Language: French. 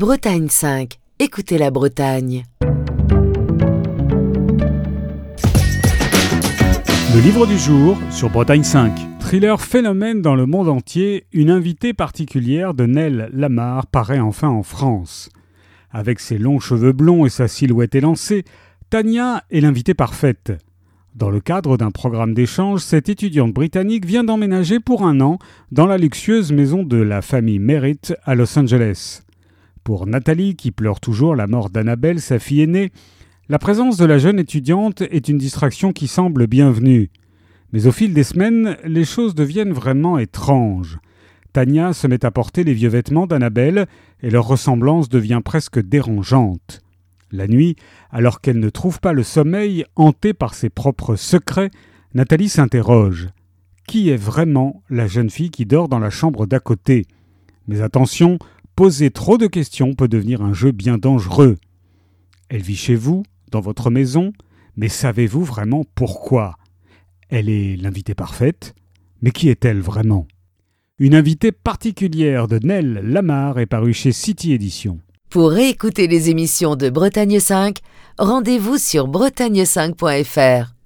Bretagne 5. Écoutez la Bretagne. Le livre du jour sur Bretagne 5. Thriller phénomène dans le monde entier, une invitée particulière de Nell Lamar paraît enfin en France. Avec ses longs cheveux blonds et sa silhouette élancée, Tania est l'invitée parfaite. Dans le cadre d'un programme d'échange, cette étudiante britannique vient d'emménager pour 1 an dans la luxueuse maison de la famille Merritt à Los Angeles. Pour Nathalie, qui pleure toujours la mort d'Annabelle, sa fille aînée, la présence de la jeune étudiante est une distraction qui semble bienvenue. Mais au fil des semaines, les choses deviennent vraiment étranges. Tania se met à porter les vieux vêtements d'Annabelle et leur ressemblance devient presque dérangeante. La nuit, alors qu'elle ne trouve pas le sommeil, hantée par ses propres secrets, Nathalie s'interroge. Qui est vraiment la jeune fille qui dort dans la chambre d'à côté ? Mais attention, poser trop de questions peut devenir un jeu bien dangereux. Elle vit chez vous, dans votre maison, mais savez-vous vraiment pourquoi ? Elle est l'invitée parfaite, mais qui est-elle vraiment ? Une invitée particulière de Nell Lamar est parue chez City Éditions. Pour réécouter les émissions de Bretagne 5, rendez-vous sur bretagne5.fr.